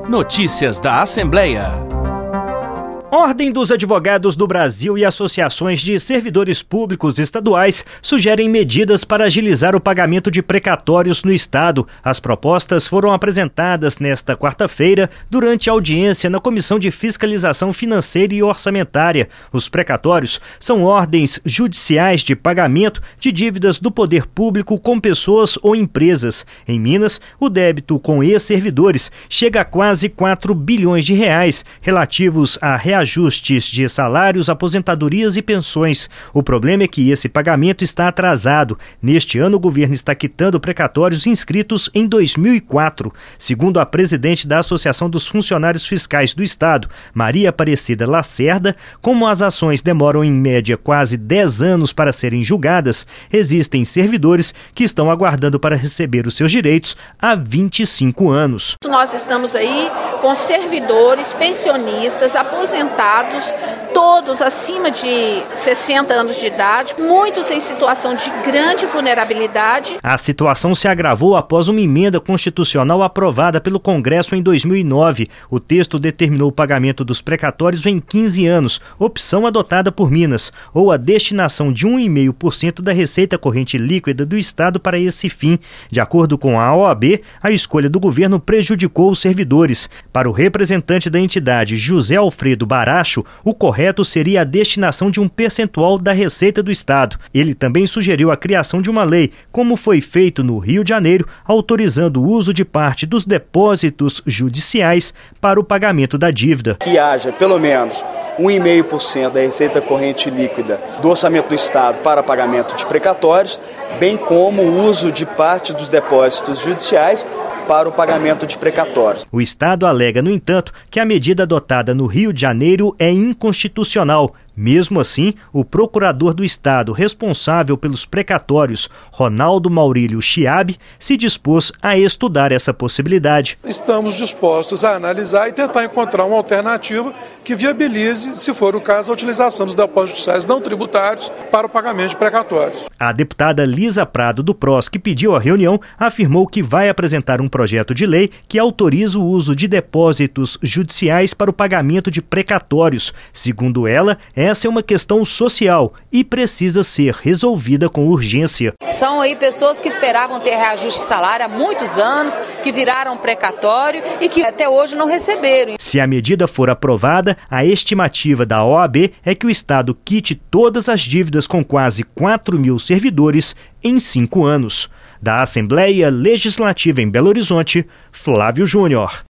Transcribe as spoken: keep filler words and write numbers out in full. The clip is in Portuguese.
Notícias da Assembleia. Ordem dos Advogados do Brasil e associações de servidores públicos estaduais sugerem medidas para agilizar o pagamento de precatórios no estado. As propostas foram apresentadas nesta quarta-feira durante a audiência na Comissão de Fiscalização Financeira e Orçamentária. Os precatórios são ordens judiciais de pagamento de dívidas do poder público com pessoas ou empresas. Em Minas, o débito com ex-servidores chega a quase quatro bilhões de reais, relativos a reajustes de salários, aposentadorias e pensões. O problema é que esse pagamento está atrasado. Neste ano, o governo está quitando precatórios inscritos em dois mil e quatro. Segundo a presidente da Associação dos Funcionários Fiscais do Estado, Maria Aparecida Lacerda, como as ações demoram em média quase dez anos para serem julgadas, existem servidores que estão aguardando para receber os seus direitos há vinte e cinco anos. Nós estamos aí com servidores, pensionistas, aposentados, todos acima de sessenta anos de idade, muitos em situação de grande vulnerabilidade. A situação se agravou após uma emenda constitucional aprovada pelo Congresso em dois mil e nove. O texto determinou o pagamento dos precatórios em quinze anos, opção adotada por Minas, ou a destinação de um vírgula cinco por cento da receita corrente líquida do Estado para esse fim. De acordo com a O A B, a escolha do governo prejudicou os servidores. Para o representante da entidade, José Alfredo Baracho, o correto seria a destinação de um percentual da receita do Estado. Ele também sugeriu a criação de uma lei, como foi feito no Rio de Janeiro, autorizando o uso de parte dos depósitos judiciais para o pagamento da dívida. Que haja pelo menos um vírgula cinco por cento da receita corrente líquida do orçamento do Estado para pagamento de precatórios, bem como o uso de parte dos depósitos judiciais para o pagamento de precatórios. O Estado alega, no entanto, que a medida adotada no Rio de Janeiro é inconstitucional. Mesmo assim, o procurador do Estado responsável pelos precatórios, Ronaldo Maurílio Chiabi, se dispôs a estudar essa possibilidade. Estamos dispostos a analisar e tentar encontrar uma alternativa que viabilize, se for o caso, a utilização dos depósitos judiciais não tributários para o pagamento de precatórios. A deputada Lisa Prado do P R O S, que pediu a reunião, afirmou que vai apresentar um projeto de lei que autoriza o uso de depósitos judiciais para o pagamento de precatórios. Segundo ela, essa é uma questão social e precisa ser resolvida com urgência. São aí pessoas que esperavam ter reajuste de salário há muitos anos, que viraram precatório e que até hoje não receberam. Se a medida for aprovada, a estimativa da O A B é que o Estado quite todas as dívidas com quase quatro mil servidores em cinco anos. Da Assembleia Legislativa em Belo Horizonte, Flávio Júnior.